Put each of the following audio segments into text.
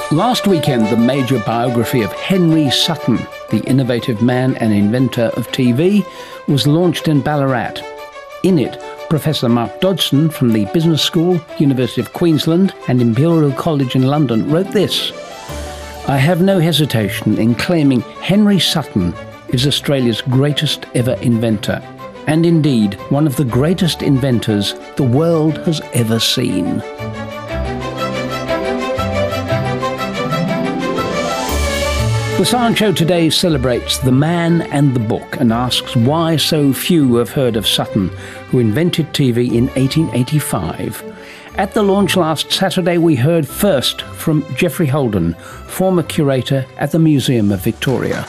Last weekend, the major biography of Henry Sutton, the innovative man and inventor of TV, was launched in Ballarat. In it, Professor Mark Dodgson from the Business School, University of Queensland and Imperial College in London wrote this: "I have no hesitation in claiming Henry Sutton is Australia's greatest ever inventor, and indeed one of the greatest inventors the world has ever seen." The Science Show today celebrates the man and the book and asks why so few have heard of Sutton, who invented TV in 1885. At the launch last Saturday, we heard first from Geoffrey Holden, former curator at the Museum of Victoria.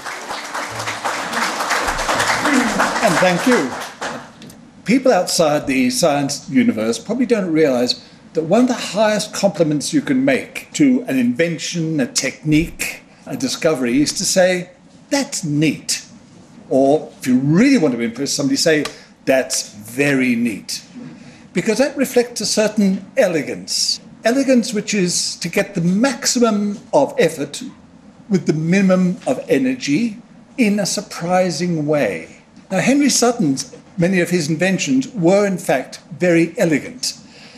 And thank you. People outside the science universe probably don't realise that one of the highest compliments you can make to an invention, a technique, a discovery is to say, "That's neat." Or if you really want to impress somebody, say, "That's very neat." Because that reflects a certain elegance. Elegance which is to get the maximum of effort with the minimum of energy in a surprising way. Now, Henry Sutton's, many of his inventions were in fact very elegant.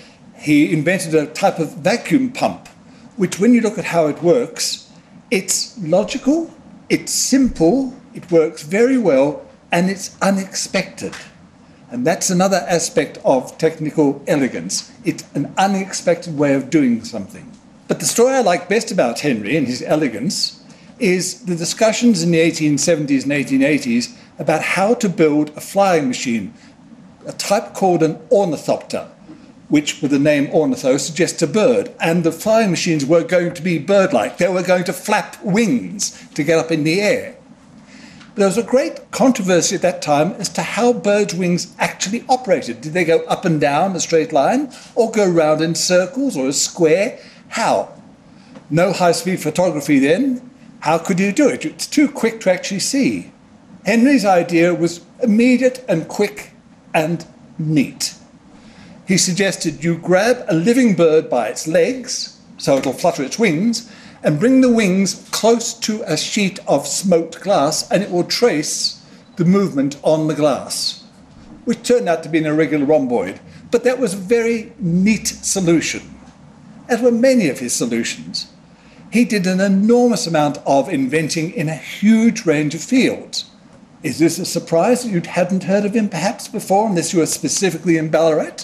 He invented a type of vacuum pump, which when you look at how it works, it's logical, it's simple, it works very well, and it's unexpected. And that's another aspect of technical elegance. It's an unexpected way of doing something. But the story I like best about Henry and his elegance is the discussions in the 1870s and 1880s about how to build a flying machine, a type called an ornithopter, which with the name ornitho suggests a bird, and the flying machines were going to be bird-like. They were going to flap wings to get up in the air. There was a great controversy at that time as to how birds' wings actually operated. Did they go up and down a straight line, or go round in circles, or a square? How? No high-speed photography then. How could you do it? It's too quick to actually see. Henry's idea was immediate and quick and neat. He suggested you grab a living bird by its legs, so it'll flutter its wings, and bring the wings close to a sheet of smoked glass, and it will trace the movement on the glass, which turned out to be an irregular rhomboid. But that was a very neat solution, as were many of his solutions. He did an enormous amount of inventing in a huge range of fields. Is this a surprise that you hadn't heard of him perhaps before, unless you were specifically in Ballarat?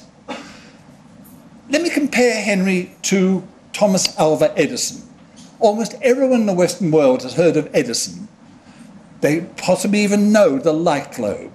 Let me compare Henry to Thomas Alva Edison. Almost everyone in the Western world has heard of Edison. They possibly even know the light globe.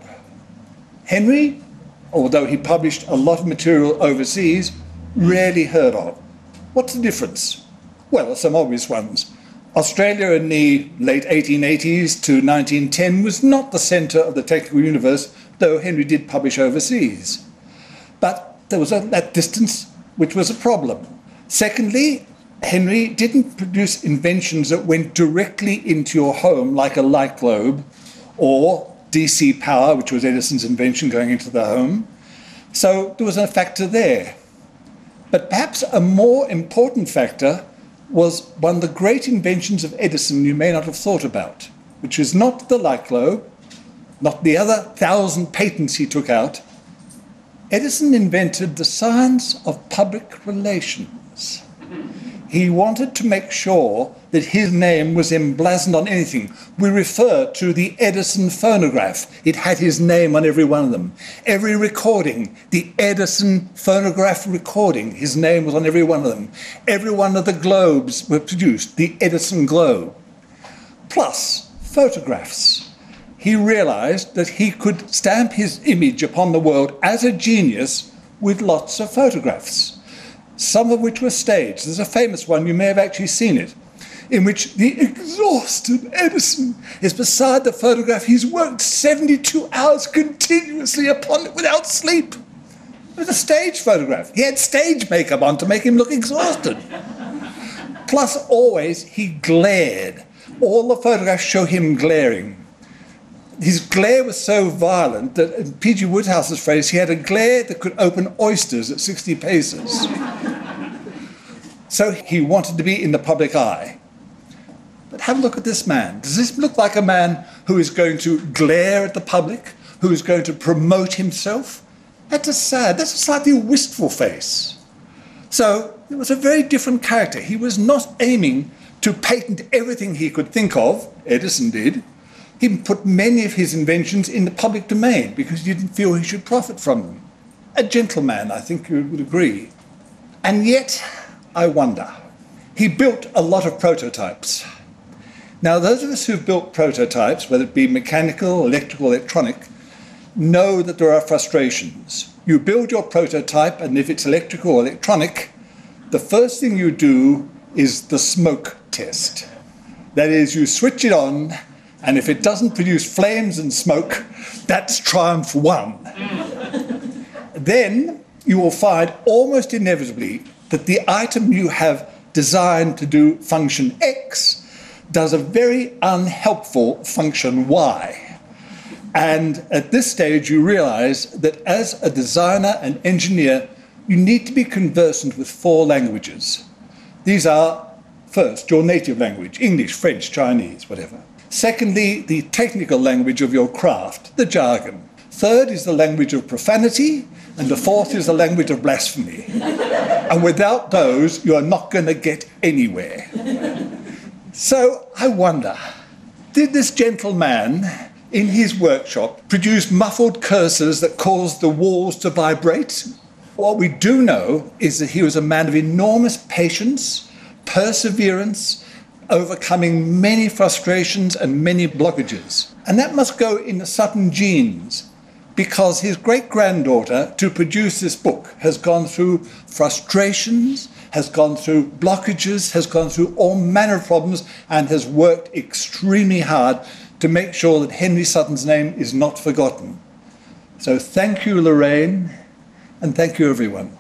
Henry, although he published a lot of material overseas, rarely heard of. What's the difference? Well, there are some obvious ones. Australia in the late 1880s to 1910 was not the centre of the technical universe, though Henry did publish overseas. But there was that distance, which was a problem. Secondly, Henry didn't produce inventions that went directly into your home, like a light globe, or DC power, which was Edison's invention going into the home. So there was a factor there. But perhaps a more important factor was one of the great inventions of Edison you may not have thought about, which is not the light globe, not the other 1,000 patents he took out. Edison invented the science of public relations. He wanted to make sure that his name was emblazoned on anything. We refer to the Edison phonograph. It had his name on every one of them. Every recording, the Edison phonograph recording, his name was on every one of them. Every one of the globes were produced, the Edison globe. Plus, photographs. He realised that he could stamp his image upon the world as a genius with lots of photographs, some of which were staged. There's a famous one, you may have actually seen it, in which the exhausted Edison is beside the photograph. He's worked 72 hours continuously upon it without sleep. It was a stage photograph. He had stage makeup on to make him look exhausted. Plus, always, he glared. All the photographs show him glaring. His glare was so violent that, in P.G. Woodhouse's phrase, he had a glare that could open oysters at 60 paces. So he wanted to be in the public eye. But have a look at this man. Does this look like a man who is going to glare at the public, who is going to promote himself? That's a slightly wistful face. So it was a very different character. He was not aiming to patent everything he could think of, Edison did. He put many of his inventions in the public domain because he didn't feel he should profit from them. A gentleman, I think you would agree. And yet, I wonder. He built a lot of prototypes. Now, those of us who've built prototypes, whether it be mechanical, electrical, electronic, know that there are frustrations. You build your prototype, and if it's electrical or electronic, the first thing you do is the smoke test. That is, you switch it on, and if it doesn't produce flames and smoke, that's triumph won. Then you will find almost inevitably that the item you have designed to do function X does a very unhelpful function Y. And at this stage, you realize that as a designer and engineer, you need to be conversant with 4 languages. These are, first, your native language, English, French, Chinese, whatever. Secondly, the technical language of your craft, the jargon. Third is the language of profanity, and the fourth is the language of blasphemy. And without those, you are not going to get anywhere. So I wonder, did this gentleman in his workshop produce muffled curses that caused the walls to vibrate? What we do know is that he was a man of enormous patience, perseverance, overcoming many frustrations and many blockages. And that must go in the Sutton genes, because his great-granddaughter, to produce this book, has gone through frustrations, has gone through blockages, has gone through all manner of problems, and has worked extremely hard to make sure that Henry Sutton's name is not forgotten. So thank you, Lorraine, and thank you, everyone.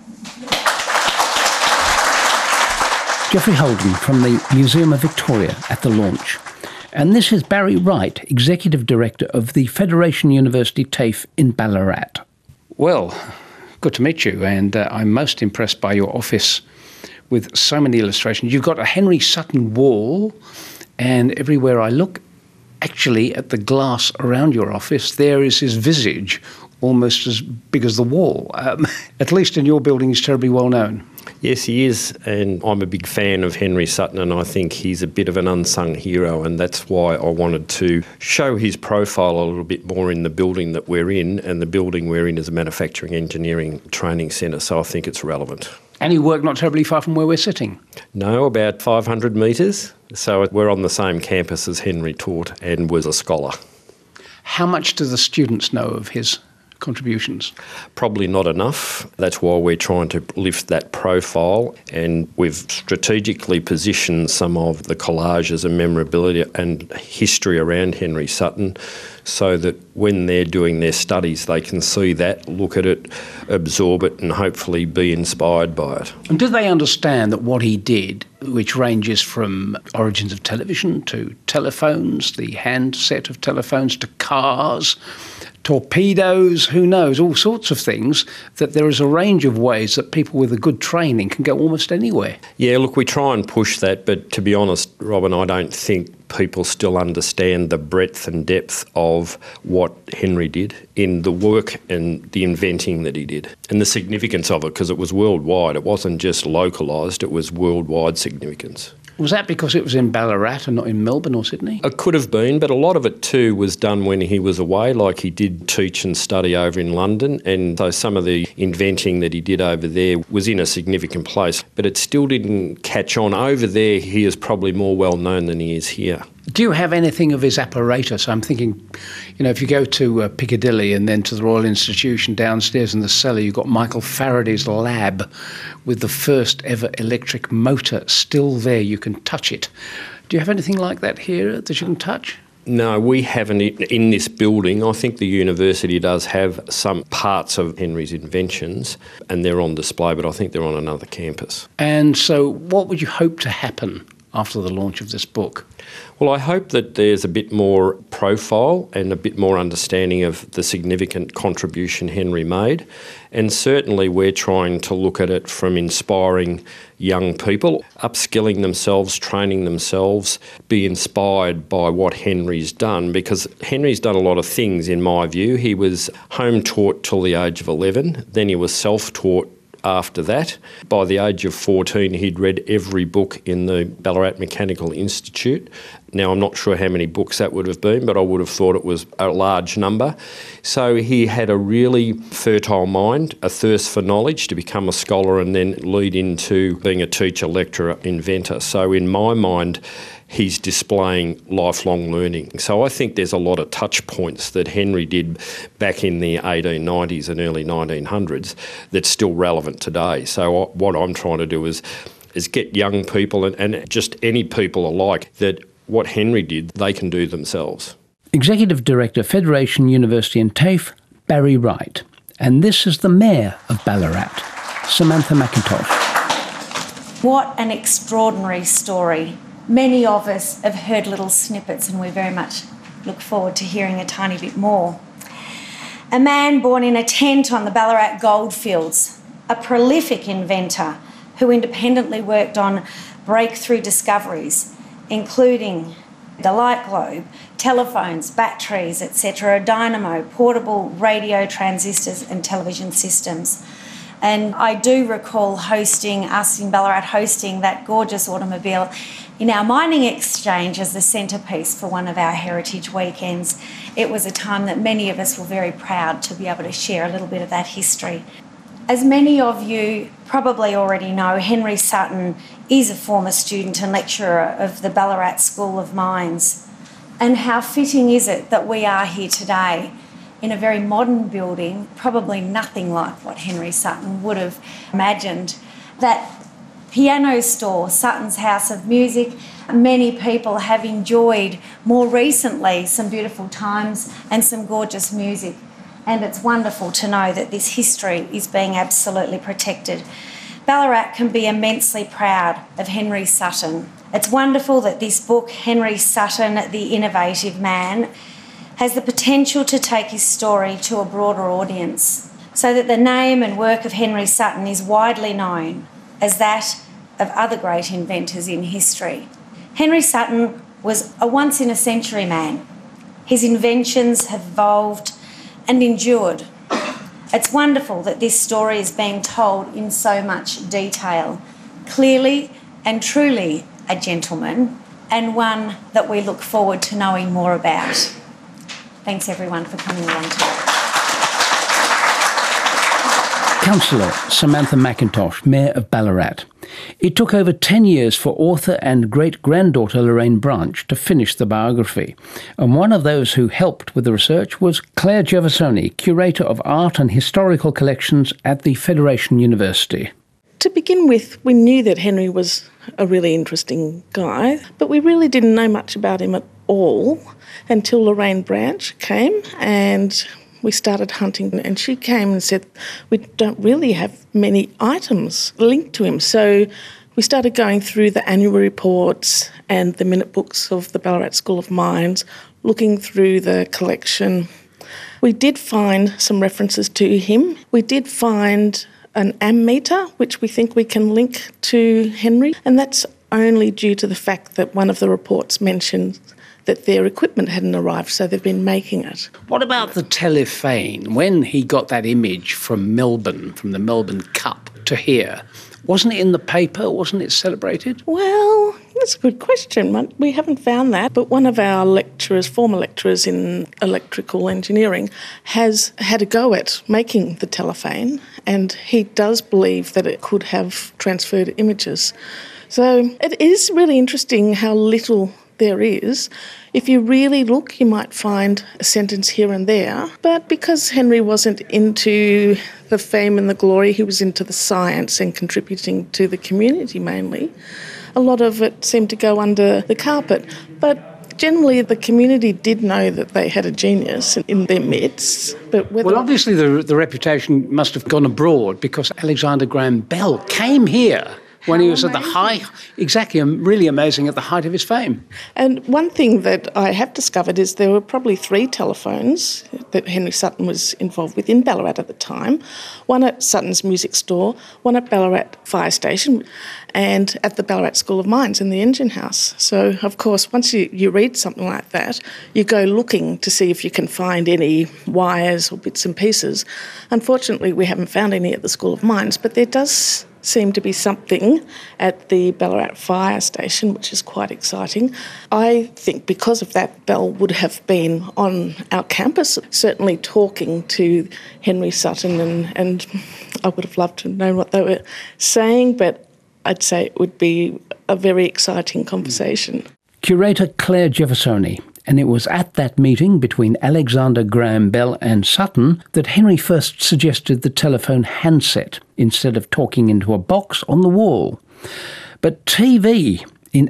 Geoffrey Holden from the Museum of Victoria at the launch. And this is Barry Wright, Executive Director of the Federation University TAFE in Ballarat. Well, good to meet you, and I'm most impressed by your office with so many illustrations. You've got a Henry Sutton wall, and everywhere I look, actually at the glass around your office, there is his visage, almost as big as the wall. At least in your building, he's terribly well known. Yes, he is, and I'm a big fan of Henry Sutton, and I think he's a bit of an unsung hero, and that's why I wanted to show his profile a little bit more in the building that we're in, and the building we're in is a manufacturing engineering training centre, so I think it's relevant. And you work not terribly far from where we're sitting? No, about 500 metres, so we're on the same campus as Henry taught and was a scholar. How much do the students know of his contributions? Probably not enough. That's why we're trying to lift that profile, and we've strategically positioned some of the collages and memorabilia and history around Henry Sutton so that when they're doing their studies they can see that, look at it, absorb it and hopefully be inspired by it. And do they understand that what he did, which ranges from origins of television to telephones, the handset of telephones to cars, torpedoes, who knows, all sorts of things, that there is a range of ways that people with a good training can go almost anywhere? Yeah, look, we try and push that, but to be honest, Robin, I don't think people still understand the breadth and depth of what Henry did in the work and the inventing that he did, and the significance of it, because it was worldwide. It wasn't just localised, it was worldwide significance. Was that because it was in Ballarat and not in Melbourne or Sydney? It could have been, but a lot of it too was done when he was away, like he did teach and study over in London, and so some of the inventing that he did over there was in a significant place, but it still didn't catch on. Over there, he is probably more well known than he is here. Do you have anything of his apparatus? I'm thinking, you know, if you go to Piccadilly and then to the Royal Institution downstairs in the cellar, you've got Michael Faraday's lab with the first ever electric motor still there. You can touch it. Do you have anything like that here that you can touch? No, we haven't in this building. I think the university does have some parts of Henry's inventions and they're on display, but I think they're on another campus. And so what would you hope to happen after the launch of this book? Well, I hope that there's a bit more profile and a bit more understanding of the significant contribution Henry made. And certainly we're trying to look at it from inspiring young people, upskilling themselves, training themselves, be inspired by what Henry's done, because Henry's done a lot of things in my view. He was home taught till the age of 11, then he was self-taught after that. By the age of 14, he'd read every book in the Ballarat Mechanical Institute. Now, I'm not sure how many books that would have been, but I would have thought it was a large number. So he had a really fertile mind, a thirst for knowledge to become a scholar and then lead into being a teacher, lecturer, inventor. So in my mind, he's displaying lifelong learning. So I think there's a lot of touch points that Henry did back in the 1890s and early 1900s that's still relevant today. So what I'm trying to do is get young people and just any people alike that what Henry did, they can do themselves. Executive Director, Federation University in TAFE, Barry Wright. And this is the Mayor of Ballarat, Samantha McIntosh. What an extraordinary story. Many of us have heard little snippets and we very much look forward to hearing a tiny bit more. A man born in a tent on the Ballarat goldfields, a prolific inventor who independently worked on breakthrough discoveries, including the light globe, telephones, batteries, etc., a dynamo, portable radio transistors and television systems. And I do recall hosting that gorgeous automobile in our mining exchange as the centrepiece for one of our heritage weekends. It was a time that many of us were very proud to be able to share a little bit of that history. As many of you probably already know, Henry Sutton is a former student and lecturer of the Ballarat School of Mines. And how fitting is it that we are here today in a very modern building, probably nothing like what Henry Sutton would have imagined. That piano store, Sutton's House of Music, many people have enjoyed more recently some beautiful times and some gorgeous music. And it's wonderful to know that this history is being absolutely protected. Ballarat can be immensely proud of Henry Sutton. It's wonderful that this book, Henry Sutton, The Innovative Man, has the potential to take his story to a broader audience, so that the name and work of Henry Sutton is widely known as that of other great inventors in history. Henry Sutton was a once-in-a-century man. His inventions have evolved and endured. It's wonderful that this story is being told in so much detail. Clearly and truly a gentleman, and one that we look forward to knowing more about. Thanks everyone for coming along today. Councillor Samantha McIntosh, Mayor of Ballarat. It took over 10 years for author and great-granddaughter Lorraine Branch to finish the biography. And one of those who helped with the research was Claire Gervasoni, Curator of Art and Historical Collections at the Federation University. To begin with, we knew that Henry was a really interesting guy, but we really didn't know much about him at all until Lorraine Branch came and we started hunting, and she came and said, we don't really have many items linked to him. So we started going through the annual reports and the minute books of the Ballarat School of Mines, looking through the collection. We did find some references to him. We did find an ammeter, which we think we can link to Henry, and that's only due to the fact that one of the reports mentioned that their equipment hadn't arrived, so they've been making it. What about the telephane? When he got that image from Melbourne, from the Melbourne Cup to here, wasn't it in the paper? Wasn't it celebrated? Well, that's a good question. We haven't found that, but one of our lecturers, former lecturers in electrical engineering, has had a go at making the telephone, and he does believe that it could have transferred images. So it is really interesting how little there is. If you really look, you might find a sentence here and there. But because Henry wasn't into the fame and the glory, he was into the science and contributing to the community mainly, a lot of it seemed to go under the carpet. But generally the community did know that they had a genius in their midst. But well, obviously the reputation must have gone abroad because Alexander Graham Bell came here when he was at the height, exactly, really amazing at the height of his fame. And one thing that I have discovered is there were probably 3 telephones that Henry Sutton was involved with in Ballarat at the time. One at Sutton's Music Store, one at Ballarat Fire Station, and at the Ballarat School of Mines in the engine house. So, of course, once you read something like that, you go looking to see if you can find any wires or bits and pieces. Unfortunately, we haven't found any at the School of Mines, but there does seem to be something at the Ballarat Fire Station, which is quite exciting. I think because of that, Bell would have been on our campus, certainly talking to Henry Sutton, and I would have loved to know what they were saying, but I'd say it would be a very exciting conversation. Curator Claire Jeffersoni, and it was at that meeting between Alexander Graham Bell and Sutton that Henry first suggested the telephone handset instead of talking into a box on the wall. But TV in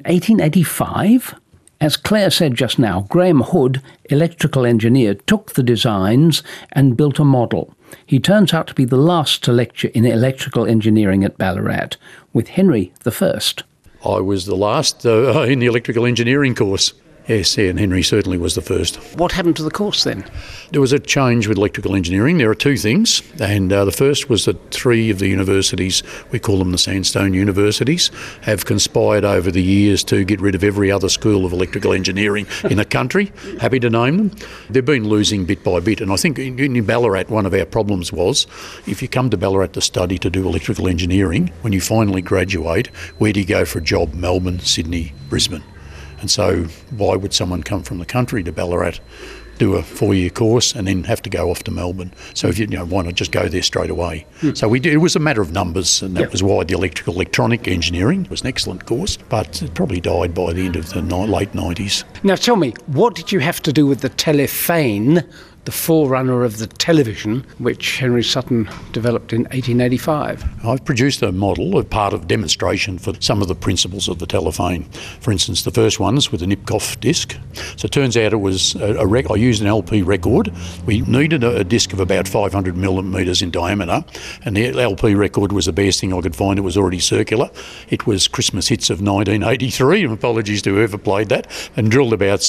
1885? As Claire said just now, Graham Hood, electrical engineer, took the designs and built a model. He turns out to be the last to lecture in electrical engineering at Ballarat, with Henry the first. I was the last in the electrical engineering course. Yes, and Henry certainly was the first. What happened to the course then? There was a change with electrical engineering. There are 2 things, and the first was that 3 of the universities, we call them the Sandstone Universities, have conspired over the years to get rid of every other school of electrical engineering in the country. Happy to name them. They've been losing bit by bit, and I think in Ballarat one of our problems was if you come to Ballarat to study to do electrical engineering, when you finally graduate, where do you go for a job? Melbourne, Sydney, Brisbane. And so why would someone come from the country to Ballarat, do a 4-year course and then have to go off to Melbourne? So if why not just go there straight away? So it was a matter of numbers, and that was why the electronic engineering was an excellent course, but it probably died by the end of the late 90s. Now tell me, what did you have to do with the telephane, the forerunner of the television, which Henry Sutton developed in 1885? I've produced a model, a part of demonstration for some of the principles of the telephone. For instance, the first one's with a Nipkoff disc. So it turns out it was I used an LP record. We needed a disc of about 500 millimetres in diameter, and the LP record was the best thing I could find. It was already circular. It was Christmas hits of 1983, and apologies to whoever played that, and drilled about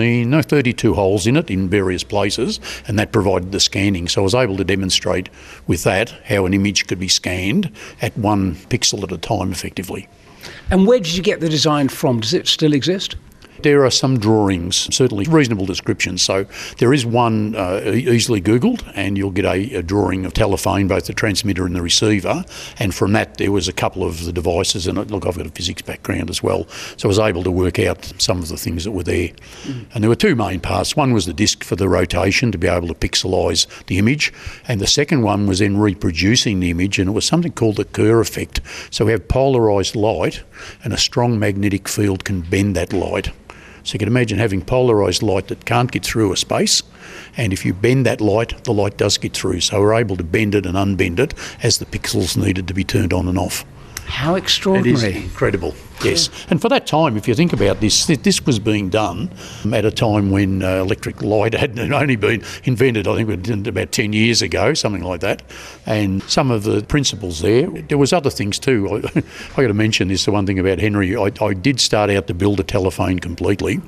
32 holes in it in various places, and that provided the scanning. So I was able to demonstrate with that how an image could be scanned at 1 pixel at a time effectively. And where did you get the design from? Does it still exist? There are some drawings, certainly reasonable descriptions. So there is one easily Googled, and you'll get a drawing of telephone, both the transmitter and the receiver. And from that, there was a couple of the devices. And look, I've got a physics background as well, so I was able to work out some of the things that were there. And there were 2 main parts. One was the disc for the rotation to be able to pixelise the image, and the second one was then reproducing the image, and it was something called the Kerr effect. So we have polarised light, and a strong magnetic field can bend that light. So you can imagine having polarised light that can't get through a space, and if you bend that light, the light does get through. So we're able to bend it and unbend it as the pixels needed to be turned on and off. How extraordinary. It is incredible, yes. And for that time, if you think about this, this was being done at a time when electric light had only been invented, I think about 10 years ago, something like that. And some of the principles there was other things too. I got to mention this, the one thing about Henry, I did start out to build a telephone completely.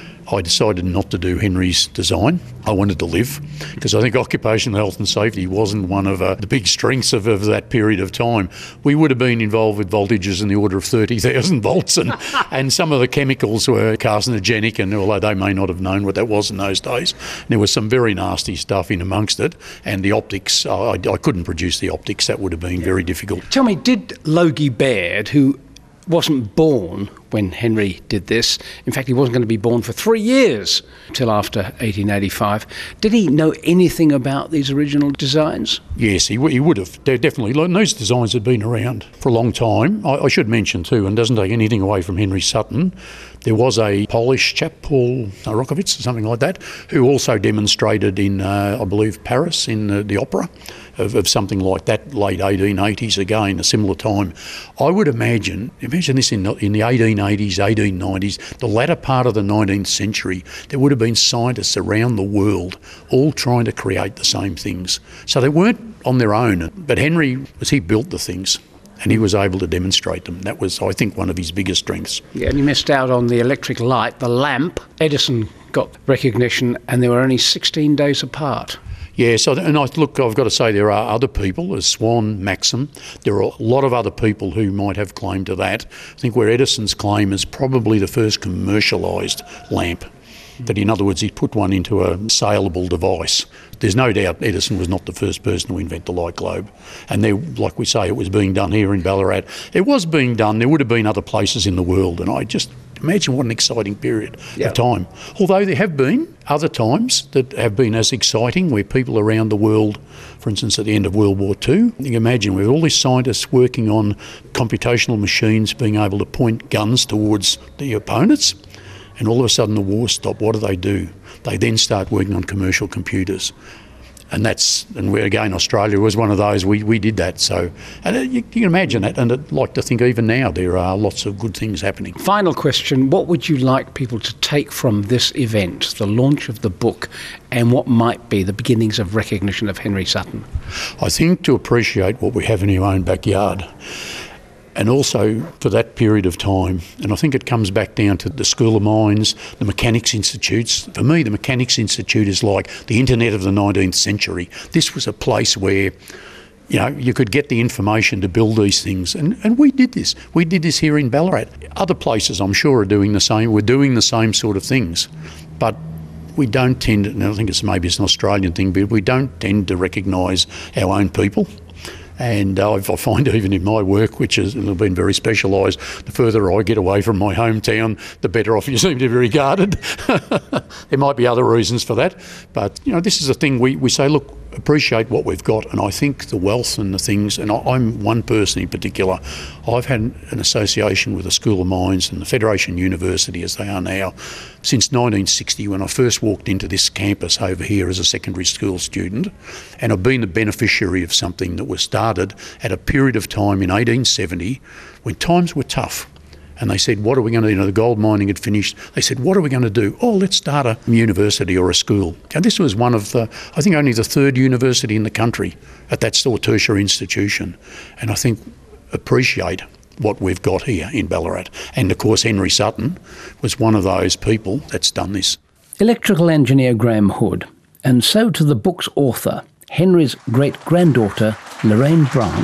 I decided not to do Henry's design. I wanted to live, because I think occupational health and safety wasn't one of the big strengths of that period of time. We would have been involved with voltages in the order of 30,000 volts, and some of the chemicals were carcinogenic, and although they may not have known what that was in those days, there was some very nasty stuff in amongst it, and the optics, I couldn't produce the optics. That would have been very difficult. Tell me, did Logie Baird, who wasn't born when Henry did this, in fact he wasn't going to be born for 3 years till after 1885, did he know anything about these original designs? Yes, he would have, definitely. Those designs had been around for a long time. I should mention too, and doesn't take anything away from Henry Sutton, there was a Polish chap, Paul Rokovitz or something like that, who also demonstrated in, I believe, Paris in the opera of something like that, late 1880s again, a similar time. I would imagine this in the 1880s, 1890s, the latter part of the 19th century, there would have been scientists around the world all trying to create the same things. So they weren't on their own, but Henry built the things. and he was able to demonstrate them. That was, I think, one of his biggest strengths. Yeah, and you missed out on the electric light, the lamp. Edison got recognition, and they were only 16 days apart. Yes, and look, I've got to say there are other people, as Swan, Maxim. There are a lot of other people who might have claim to that. I think where Edison's claim is probably the first commercialised lamp. That, in other words, he put one into a saleable device. There's no doubt Edison was not the first person to invent the light globe. And there, like we say, it was being done here in Ballarat. It was being done. There would have been other places in the world, and I just imagine what an exciting period of time. Although there have been other times that have been as exciting, where people around the world, for instance, at the end of World War II, you can imagine with all these scientists working on computational machines being able to point guns towards the opponents, and all of a sudden the war stopped. What do? They then start working on commercial computers. And where again, Australia was one of those. We did that. So, and you can imagine that. And I'd like to think even now there are lots of good things happening. Final question, what would you like people to take from this event, the launch of the book, and what might be the beginnings of recognition of Henry Sutton? I think to appreciate what we have in our own backyard. And also for that period of time, and I think it comes back down to the School of Mines, the Mechanics Institutes. For me, the Mechanics Institute is like the internet of the 19th century. This was a place where, you know, you could get the information to build these things. And we did this. We did this here in Ballarat. Other places, I'm sure, are doing the same. We're doing the same sort of things. But we don't tend, and I think maybe it's an Australian thing, but we don't tend to recognise our own people. And I find even in my work, which has been very specialised, the further I get away from my hometown, the better off you seem to be regarded. There might be other reasons for that. But, you know, this is a thing we say, look, appreciate what we've got. And I think the wealth and the things, and I'm one person in particular, I've had an association with the School of Mines and the Federation University, as they are now, since 1960, when I first walked into this campus over here as a secondary school student. And I've been the beneficiary of something that was started at a period of time in 1870 when times were tough. And they said, what are we going to do? You know, the gold mining had finished. They said, what are we going to do? Oh, let's start a university or a school. And this was one of the, I think only the third university in the country at that sort of tertiary institution. And I think appreciate what we've got here in Ballarat. And of course, Henry Sutton was one of those people that's done this. Electrical engineer Graham Hood. And so to the book's author, Henry's great-granddaughter, Lorraine Branch.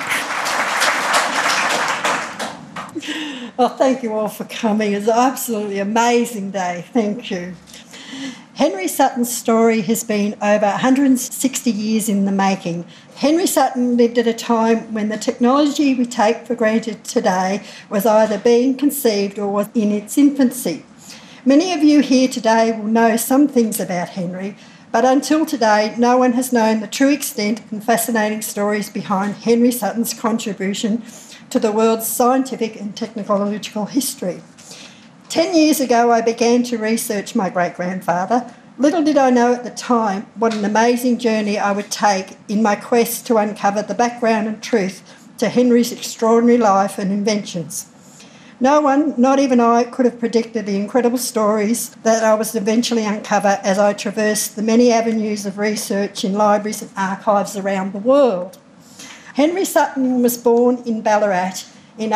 Well, thank you all for coming. It's an absolutely amazing day. Thank you. Henry Sutton's story has been over 160 years in the making. Henry Sutton lived at a time when the technology we take for granted today was either being conceived or was in its infancy. Many of you here today will know some things about Henry, but until today, no one has known the true extent and fascinating stories behind Henry Sutton's contribution to the world's scientific and technological history. 10 years ago, I began to research my great-grandfather. Little did I know at the time what an amazing journey I would take in my quest to uncover the background and truth to Henry's extraordinary life and inventions. No one, not even I, could have predicted the incredible stories that I was eventually uncover as I traversed the many avenues of research in libraries and archives around the world. Henry Sutton was born in Ballarat in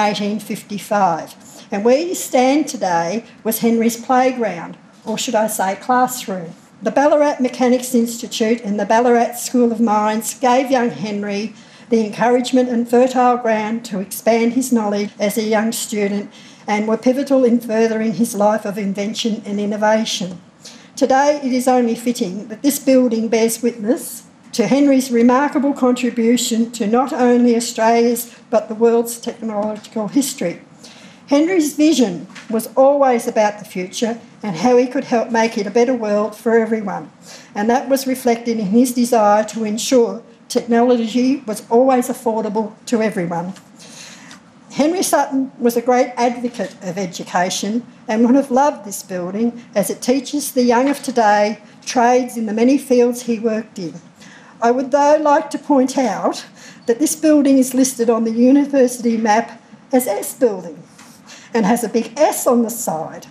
1855, and where you stand today was Henry's playground, or should I say classroom. The Ballarat Mechanics Institute and the Ballarat School of Mines gave young Henry the encouragement and fertile ground to expand his knowledge as a young student and were pivotal in furthering his life of invention and innovation. Today it is only fitting that this building bears witness to Henry's remarkable contribution to not only Australia's but the world's technological history. Henry's vision was always about the future and how he could help make it a better world for everyone, and that was reflected in his desire to ensure technology was always affordable to everyone. Henry Sutton was a great advocate of education and would have loved this building as it teaches the young of today trades in the many fields he worked in. I would though like to point out that this building is listed on the university map as S building and has a big S on the side.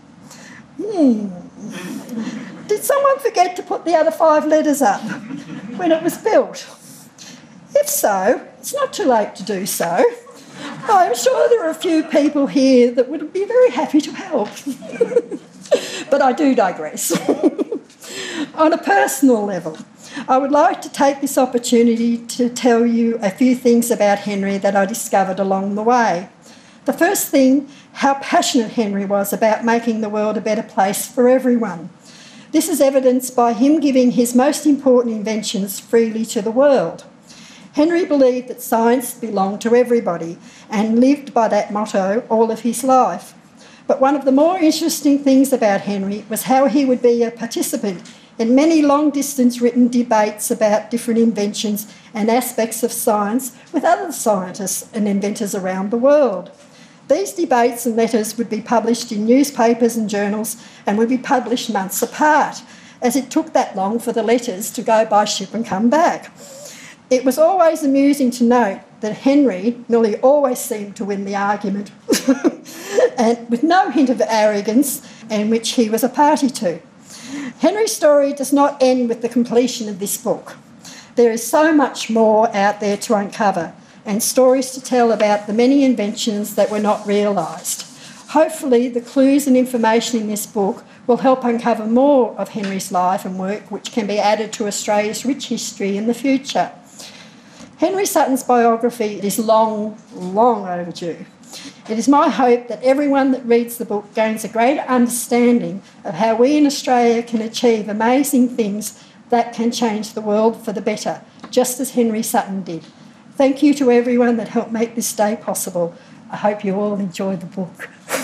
Did someone forget to put the other 5 letters up when it was built? If so, it's not too late to do so. I'm sure there are a few people here that would be very happy to help. But I do digress. On a personal level, I would like to take this opportunity to tell you a few things about Henry that I discovered along the way. The first thing, how passionate Henry was about making the world a better place for everyone. This is evidenced by him giving his most important inventions freely to the world. Henry believed that science belonged to everybody and lived by that motto all of his life. But one of the more interesting things about Henry was how he would be a participant in many long-distance written debates about different inventions and aspects of science with other scientists and inventors around the world. These debates and letters would be published in newspapers and journals and would be published months apart, as it took that long for the letters to go by ship and come back. It was always amusing to note that Henry nearly always seemed to win the argument, and with no hint of arrogance, and which he was a party to. Henry's story does not end with the completion of this book. There is so much more out there to uncover, and stories to tell about the many inventions that were not realised. Hopefully, the clues and information in this book will help uncover more of Henry's life and work, which can be added to Australia's rich history in the future. Henry Sutton's biography is long, long overdue. It is my hope that everyone that reads the book gains a greater understanding of how we in Australia can achieve amazing things that can change the world for the better, just as Henry Sutton did. Thank you to everyone that helped make this day possible. I hope you all enjoy the book.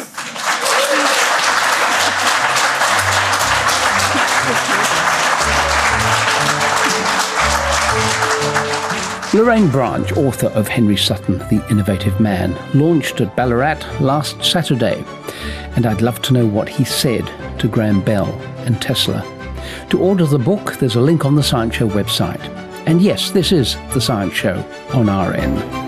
Lorraine Branch, author of Henry Sutton, The Innovative Man, launched at Ballarat last Saturday. And I'd love to know what he said to Graham Bell and Tesla. To order the book, there's a link on the Science Show website. And yes, this is The Science Show on RN.